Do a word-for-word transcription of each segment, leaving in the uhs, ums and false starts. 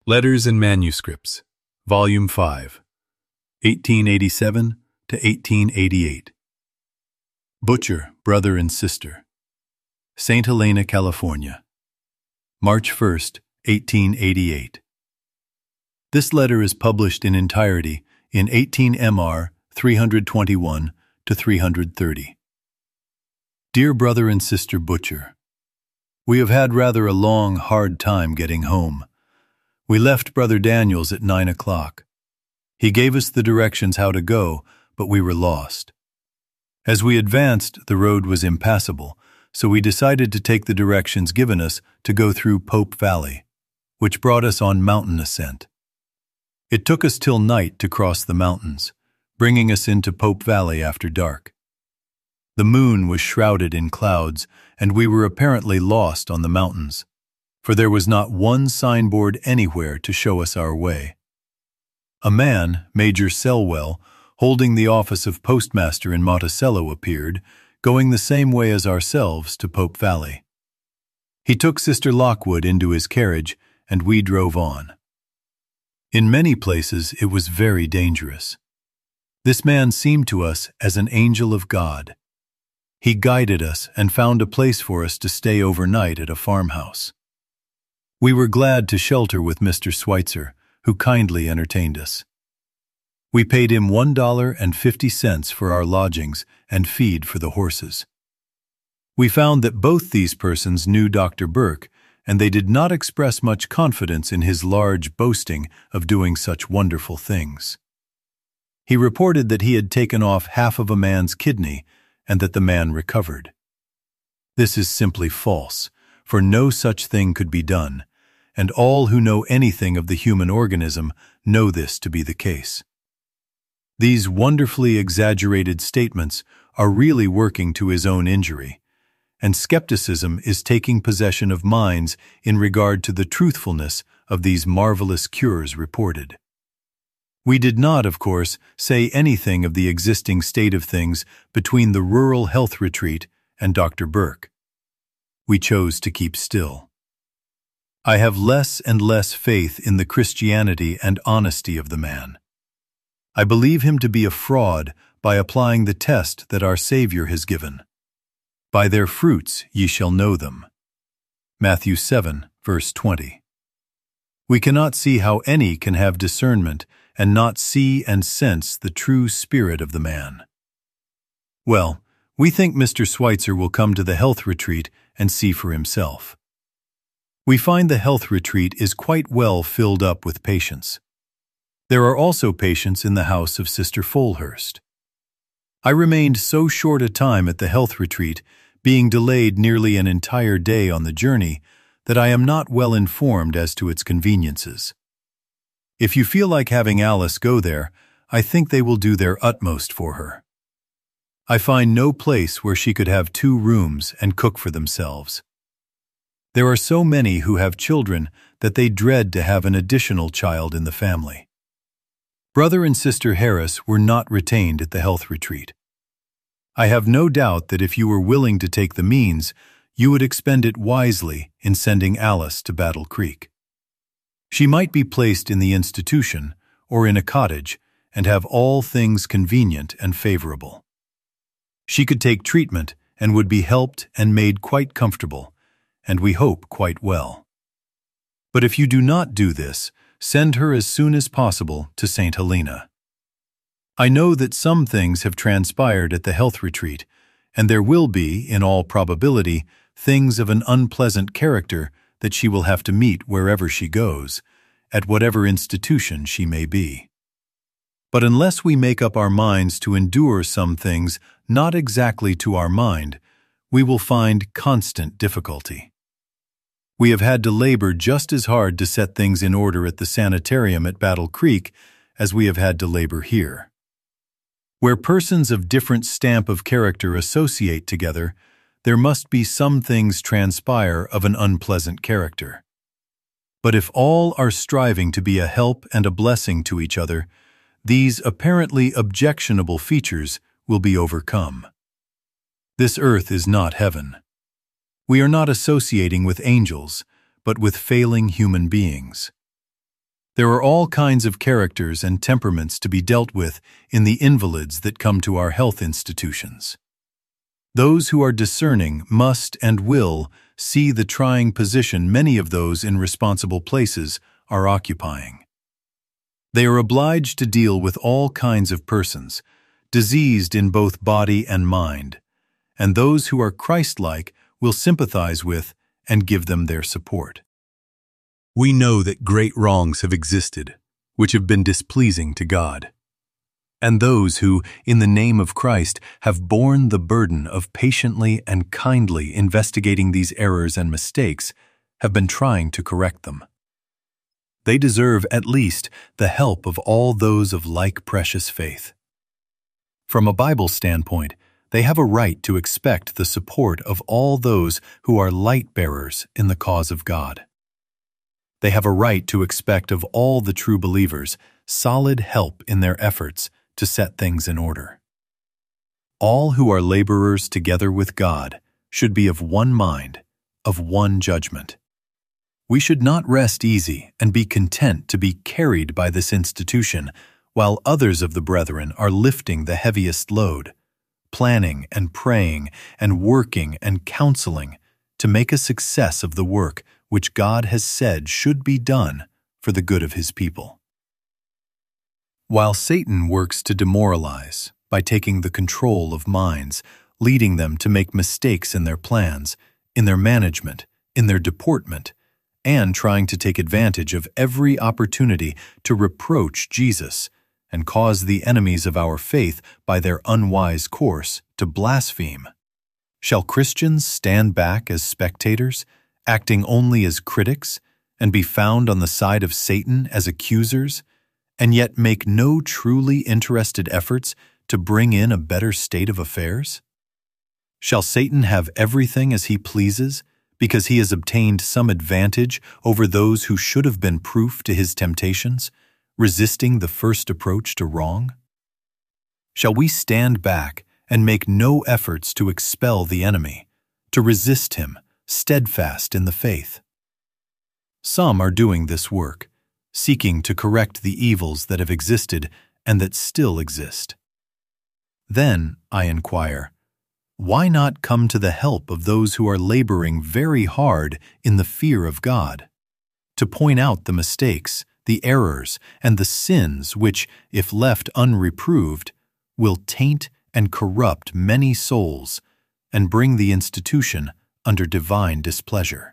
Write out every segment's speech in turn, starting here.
Letters and Manuscripts, Volume five, eighteen eighty-seven to eighteen eighty-eight. Butcher, Brother and Sister, Saint Helena, California, March first, eighteen eighty-eight. This letter is published in entirety in eighteen M R three twenty-one to three thirty. Dear Brother and Sister Butcher, we have had rather a long, hard time getting home. We left Brother Daniels at nine o'clock. He gave us the directions how to go, but we were lost. As we advanced, the road was impassable, so we decided to take the directions given us to go through Pope Valley, which brought us on mountain ascent. It took us till night to cross the mountains, bringing us into Pope Valley after dark. The moon was shrouded in clouds, and we were apparently lost on the mountains, for there was not one signboard anywhere to show us our way. A man, Major Selwell, holding the office of postmaster in Monticello, appeared, going the same way as ourselves to Pope Valley. He took Sister Lockwood into his carriage, and we drove on. In many places it was very dangerous. This man seemed to us as an angel of God. He guided us and found a place for us to stay overnight at a farmhouse. We were glad to shelter with Mister Schweitzer, who kindly entertained us. We paid him one dollar and fifty cents for our lodgings and feed for the horses. We found that both these persons knew Doctor Burke, and they did not express much confidence in his large boasting of doing such wonderful things. He reported that he had taken off half of a man's kidney and that the man recovered. This is simply false, for no such thing could be done, and all who know anything of the human organism know this to be the case. These wonderfully exaggerated statements are really working to his own injury, and skepticism is taking possession of minds in regard to the truthfulness of these marvelous cures reported. We did not, of course, say anything of the existing state of things between the rural health retreat and Doctor Burke. We chose to keep still. I have less and less faith in the Christianity and honesty of the man. I believe him to be a fraud by applying the test that our Savior has given. By their fruits ye shall know them. Matthew seven, verse twenty. We cannot see how any can have discernment and not see and sense the true spirit of the man. Well, we think Mister Schweitzer will come to the health retreat and see for himself. We find the health retreat is quite well filled up with patients. There are also patients in the house of Sister Folhurst. I remained so short a time at the health retreat, being delayed nearly an entire day on the journey, that I am not well informed as to its conveniences. If you feel like having Alice go there, I think they will do their utmost for her. I find no place where she could have two rooms and cook for themselves. There are so many who have children that they dread to have an additional child in the family. Brother and Sister Harris were not retained at the health retreat. I have no doubt that if you were willing to take the means, you would expend it wisely in sending Alice to Battle Creek. She might be placed in the institution or in a cottage and have all things convenient and favorable. She could take treatment and would be helped and made quite comfortable, and we hope quite well. But if you do not do this, send her as soon as possible to Saint Helena. I know that some things have transpired at the health retreat, and there will be, in all probability, things of an unpleasant character that she will have to meet wherever she goes, at whatever institution she may be. But unless we make up our minds to endure some things not exactly to our mind, we will find constant difficulty. We have had to labor just as hard to set things in order at the sanitarium at Battle Creek as we have had to labor here. Where persons of different stamp of character associate together, there must be some things transpire of an unpleasant character. But if all are striving to be a help and a blessing to each other, these apparently objectionable features will be overcome. This earth is not heaven. We are not associating with angels, but with failing human beings. There are all kinds of characters and temperaments to be dealt with in the invalids that come to our health institutions. Those who are discerning must and will see the trying position many of those in responsible places are occupying. They are obliged to deal with all kinds of persons, diseased in both body and mind, and those who are Christ-like will sympathize with and give them their support. We know that great wrongs have existed, which have been displeasing to God. And those who, in the name of Christ, have borne the burden of patiently and kindly investigating these errors and mistakes, have been trying to correct them. They deserve at least the help of all those of like precious faith. From a Bible standpoint, they have a right to expect the support of all those who are light-bearers in the cause of God. They have a right to expect of all the true believers solid help in their efforts to set things in order. All who are laborers together with God should be of one mind, of one judgment. We should not rest easy and be content to be carried by this institution while others of the brethren are lifting the heaviest load, planning and praying and working and counseling to make a success of the work which God has said should be done for the good of His people. While Satan works to demoralize by taking the control of minds, leading them to make mistakes in their plans, in their management, in their deportment, and trying to take advantage of every opportunity to reproach Jesus and cause the enemies of our faith by their unwise course to blaspheme, shall Christians stand back as spectators, acting only as critics, and be found on the side of Satan as accusers, and yet make no truly interested efforts to bring in a better state of affairs? Shall Satan have everything as he pleases, because he has obtained some advantage over those who should have been proof to his temptations, resisting the first approach to wrong? Shall we stand back and make no efforts to expel the enemy, to resist him, steadfast in the faith? Some are doing this work, seeking to correct the evils that have existed and that still exist. Then, I inquire, why not come to the help of those who are laboring very hard in the fear of God, to point out the mistakes, the errors, and the sins which, if left unreproved, will taint and corrupt many souls and bring the institution under divine displeasure?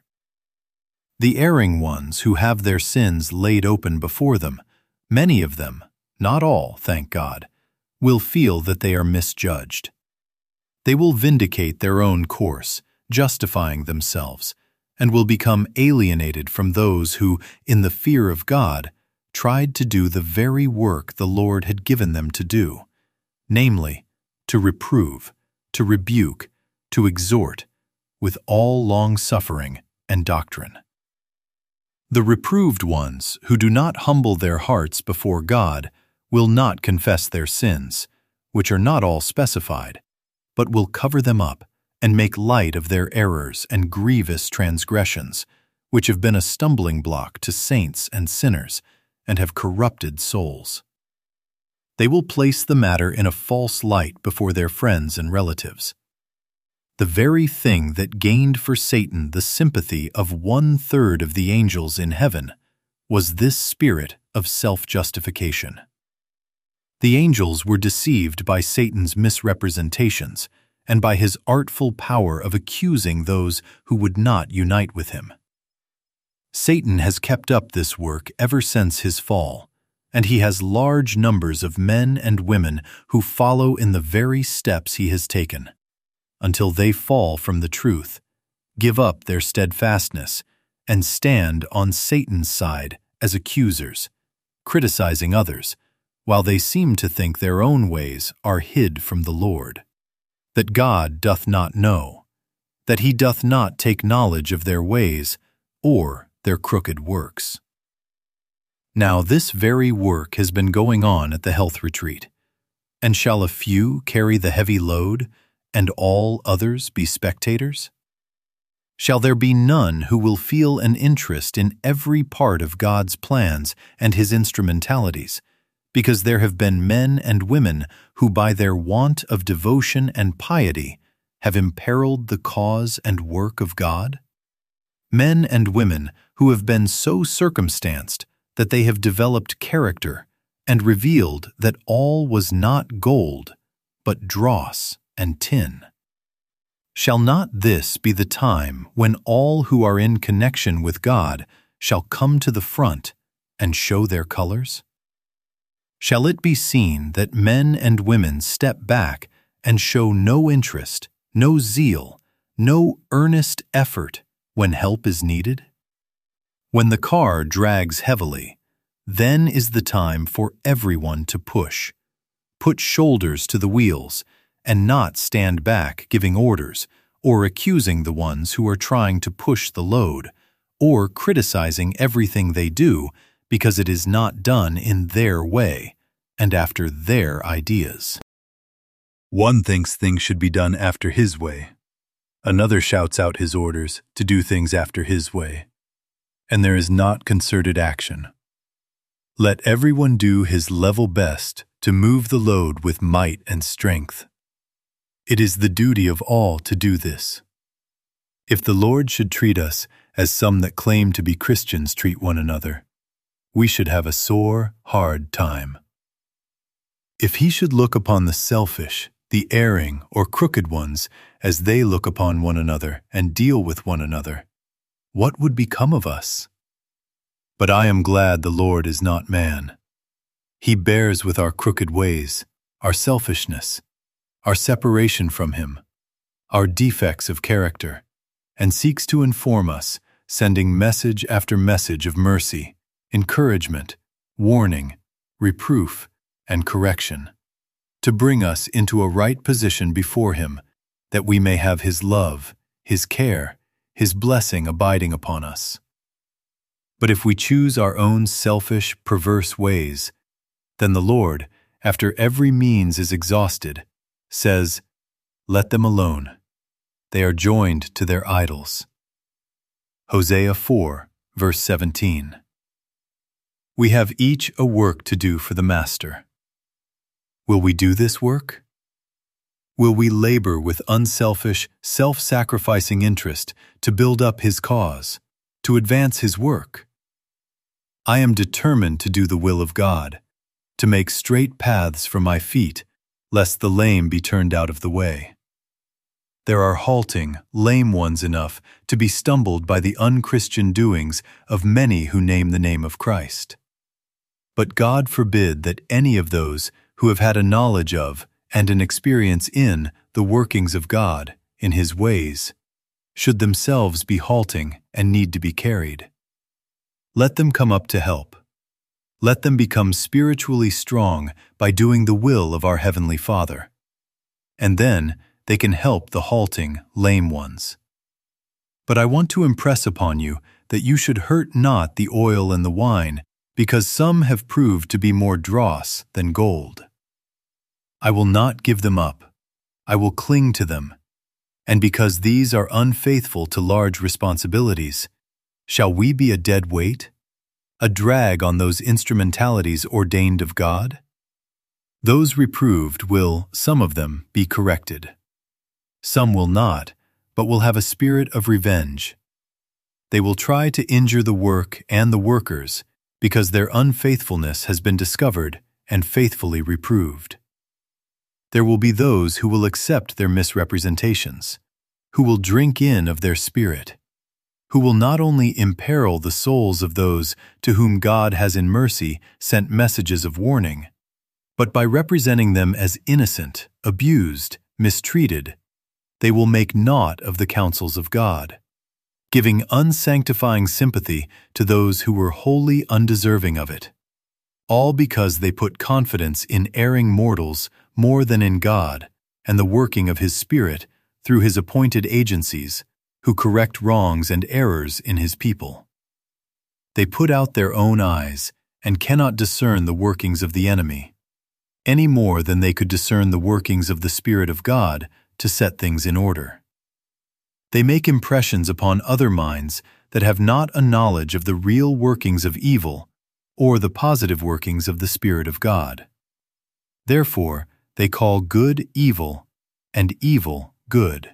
The erring ones who have their sins laid open before them, many of them, not all, thank God, will feel that they are misjudged. They will vindicate their own course, justifying themselves, and will become alienated from those who, in the fear of God, tried to do the very work the Lord had given them to do, namely, to reprove, to rebuke, to exhort, with all long-suffering and doctrine. The reproved ones who do not humble their hearts before God will not confess their sins, which are not all specified, but will cover them up and make light of their errors and grievous transgressions, which have been a stumbling block to saints and sinners and have corrupted souls. They will place the matter in a false light before their friends and relatives. The very thing that gained for Satan the sympathy of one-third of the angels in heaven was this spirit of self-justification. The angels were deceived by Satan's misrepresentations and by his artful power of accusing those who would not unite with him. Satan has kept up this work ever since his fall, and he has large numbers of men and women who follow in the very steps he has taken, until they fall from the truth, give up their steadfastness, and stand on Satan's side as accusers, criticizing others, while they seem to think their own ways are hid from the Lord, that God doth not know, that he doth not take knowledge of their ways or their crooked works. Now this very work has been going on at the health retreat, and shall a few carry the heavy load, and all others be spectators? shall there be none who will feel an interest in every part of God's plans and His instrumentalities, because there have been men and women who by their want of devotion and piety have imperiled the cause and work of God? Men and women who have been so circumstanced that they have developed character and revealed that all was not gold, but dross and tin. Shall not this be the time when all who are in connection with God shall come to the front and show their colors? Shall it be seen that men and women step back and show no interest, no zeal, no earnest effort when help is needed? When the car drags heavily, then is the time for everyone to push, put shoulders to the wheels, and not stand back giving orders or accusing the ones who are trying to push the load, or criticizing everything they do because it is not done in their way and after their ideas. One thinks things should be done after his way. Another shouts out his orders to do things after his way. And there is not concerted action. Let everyone do his level best to move the load with might and strength. It is the duty of all to do this. If the Lord should treat us as some that claim to be Christians treat one another, we should have a sore, hard time. If He should look upon the selfish, the erring, or crooked ones as they look upon one another and deal with one another, what would become of us? But I am glad the Lord is not man. He bears with our crooked ways, our selfishness, our separation from Him, our defects of character, and seeks to inform us, sending message after message of mercy, encouragement, warning, reproof, and correction, to bring us into a right position before Him, that we may have His love, His care, His blessing abiding upon us. But if we choose our own selfish, perverse ways, then the Lord, after every means is exhausted, says, "Let them alone. They are joined to their idols." Hosea four, verse seventeen. We have each a work to do for the Master. Will we do this work? Will we labor with unselfish, self-sacrificing interest to build up His cause, to advance His work? I am determined to do the will of God, to make straight paths for my feet, lest the lame be turned out of the way. There are halting, lame ones enough to be stumbled by the unchristian doings of many who name the name of Christ. But God forbid that any of those who have had a knowledge of and an experience in the workings of God, in His ways, should themselves be halting and need to be carried. Let them come up to help. Let them become spiritually strong by doing the will of our Heavenly Father. And then they can help the halting, lame ones. But I want to impress upon you that you should hurt not the oil and the wine, because some have proved to be more dross than gold. I will not give them up. I will cling to them. And because these are unfaithful to large responsibilities, shall we be a dead weight, a drag on those instrumentalities ordained of God? Those reproved will, some of them, be corrected. Some will not, but will have a spirit of revenge. They will try to injure the work and the workers, because their unfaithfulness has been discovered and faithfully reproved. There will be those who will accept their misrepresentations, who will drink in of their spirit, who will not only imperil the souls of those to whom God has in mercy sent messages of warning, but by representing them as innocent, abused, mistreated, they will make naught of the counsels of God, giving unsanctifying sympathy to those who were wholly undeserving of it, all because they put confidence in erring mortals more than in God and the working of His Spirit through His appointed agencies, who correct wrongs and errors in His people. They put out their own eyes and cannot discern the workings of the enemy, any more than they could discern the workings of the Spirit of God to set things in order. They make impressions upon other minds that have not a knowledge of the real workings of evil or the positive workings of the Spirit of God. Therefore, they call good evil and evil good.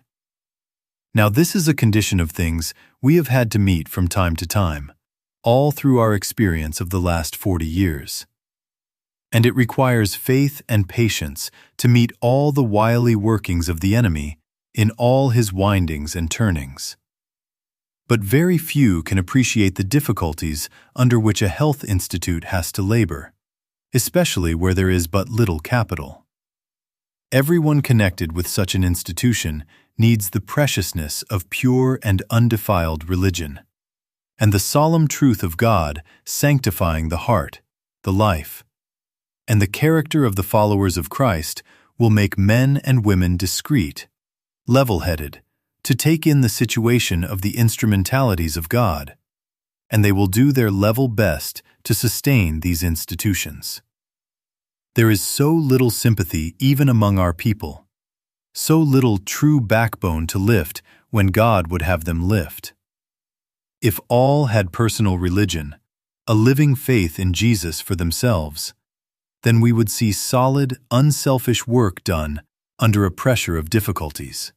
Now this is a condition of things we have had to meet from time to time, all through our experience of the last forty years. And it requires faith and patience to meet all the wily workings of the enemy in all his windings and turnings. But very few can appreciate the difficulties under which a health institute has to labor, especially where there is but little capital. Everyone connected with such an institution needs the preciousness of pure and undefiled religion, and the solemn truth of God sanctifying the heart, the life, and the character of the followers of Christ will make men and women discreet, level-headed, to take in the situation of the instrumentalities of God, and they will do their level best to sustain these institutions. There is so little sympathy even among our people, so little true backbone to lift when God would have them lift. If all had personal religion, a living faith in Jesus for themselves, then we would see solid, unselfish work done under a pressure of difficulties.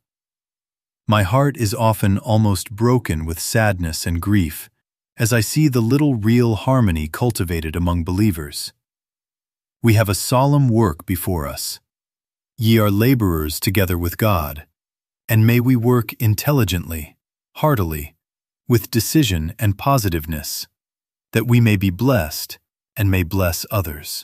My heart is often almost broken with sadness and grief as I see the little real harmony cultivated among believers. We have a solemn work before us. Ye are laborers together with God, and may we work intelligently, heartily, with decision and positiveness, that we may be blessed and may bless others.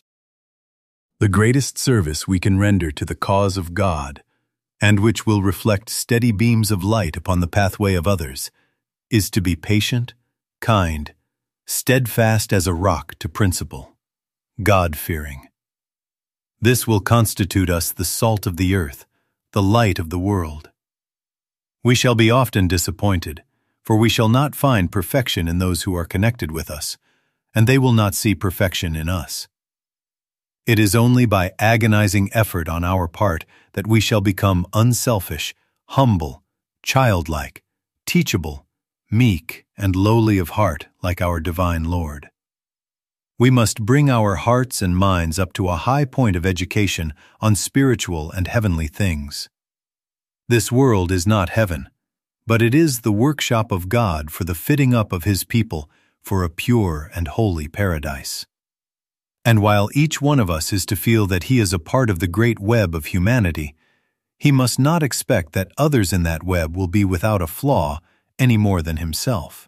The greatest service we can render to the cause of God, and which will reflect steady beams of light upon the pathway of others, is to be patient, kind, steadfast as a rock to principle, God-fearing. This will constitute us the salt of the earth, the light of the world. We shall be often disappointed, for we shall not find perfection in those who are connected with us, and they will not see perfection in us. It is only by agonizing effort on our part that we shall become unselfish, humble, childlike, teachable, meek, and lowly of heart like our divine Lord. We must bring our hearts and minds up to a high point of education on spiritual and heavenly things. This world is not heaven, but it is the workshop of God for the fitting up of His people for a pure and holy paradise. And while each one of us is to feel that he is a part of the great web of humanity, he must not expect that others in that web will be without a flaw any more than himself.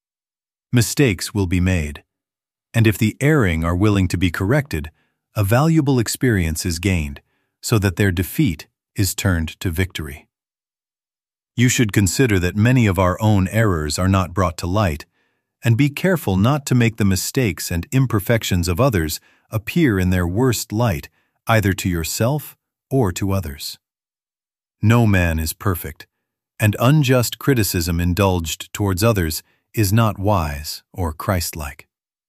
Mistakes will be made, and if the erring are willing to be corrected, a valuable experience is gained, so that their defeat is turned to victory. You should consider that many of our own errors are not brought to light, and be careful not to make the mistakes and imperfections of others appear in their worst light, either to yourself or to others. No man is perfect, and unjust criticism indulged towards others is not wise or Christ-like.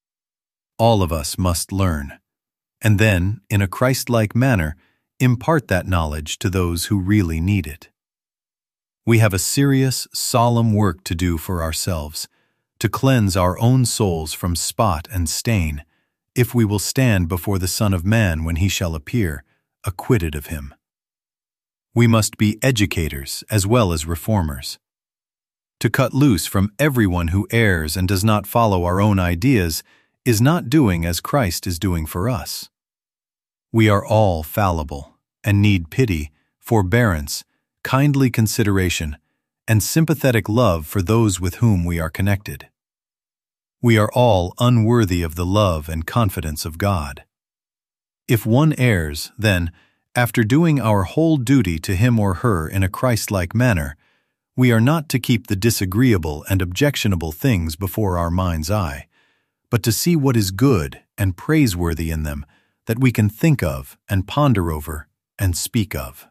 All of us must learn, and then, in a Christ-like manner, impart that knowledge to those who really need it. We have a serious, solemn work to do for ourselves, to cleanse our own souls from spot and stain, if we will stand before the Son of Man when He shall appear, acquitted of Him. We must be educators as well as reformers. To cut loose from everyone who errs and does not follow our own ideas is not doing as Christ is doing for us. We are all fallible and need pity, forbearance, kindly consideration, and sympathetic love for those with whom we are connected. We are all unworthy of the love and confidence of God. If one errs, then, after doing our whole duty to him or her in a Christ-like manner, we are not to keep the disagreeable and objectionable things before our mind's eye, but to see what is good and praiseworthy in them that we can think of and ponder over and speak of.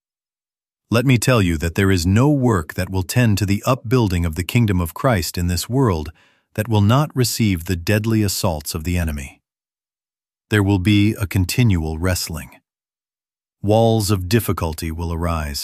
Let me tell you that there is no work that will tend to the upbuilding of the kingdom of Christ in this world that will not receive the deadly assaults of the enemy. There will be a continual wrestling. Walls of difficulty will arise,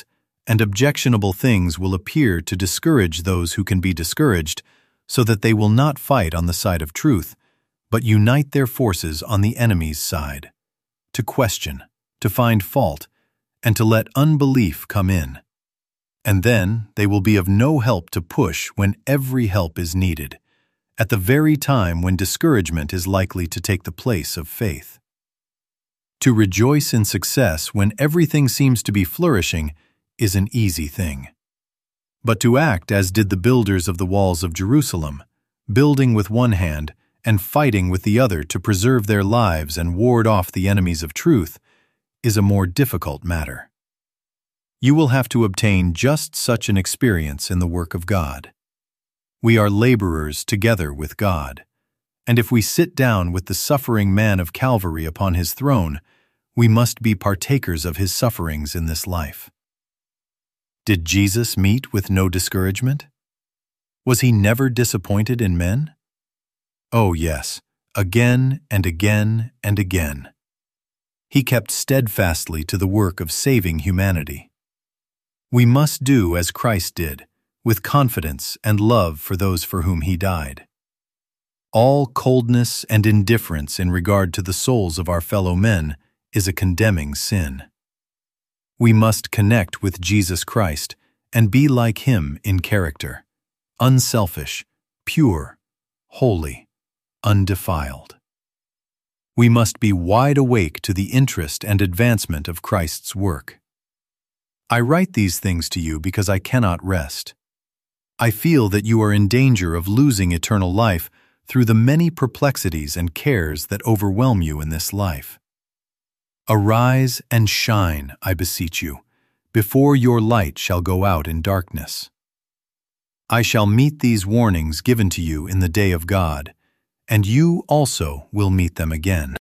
and objectionable things will appear to discourage those who can be discouraged, so that they will not fight on the side of truth, but unite their forces on the enemy's side, to question, to find fault, and to let unbelief come in. And then they will be of no help to push when every help is needed, at the very time when discouragement is likely to take the place of faith. To rejoice in success when everything seems to be flourishing is an easy thing. But to act as did the builders of the walls of Jerusalem, building with one hand and fighting with the other to preserve their lives and ward off the enemies of truth, is a more difficult matter. You will have to obtain just such an experience in the work of God. We are laborers together with God, and if we sit down with the suffering man of Calvary upon his throne, we must be partakers of his sufferings in this life. Did Jesus meet with no discouragement? Was he never disappointed in men? Oh yes, again and again and again. He kept steadfastly to the work of saving humanity. We must do as Christ did, with confidence and love for those for whom he died. All coldness and indifference in regard to the souls of our fellow men is a condemning sin. We must connect with Jesus Christ and be like him in character, unselfish, pure, holy, undefiled. We must be wide awake to the interest and advancement of Christ's work. I write these things to you because I cannot rest. I feel that you are in danger of losing eternal life through the many perplexities and cares that overwhelm you in this life. Arise and shine, I beseech you, before your light shall go out in darkness. I shall meet these warnings given to you in the day of God, and you also will meet them again.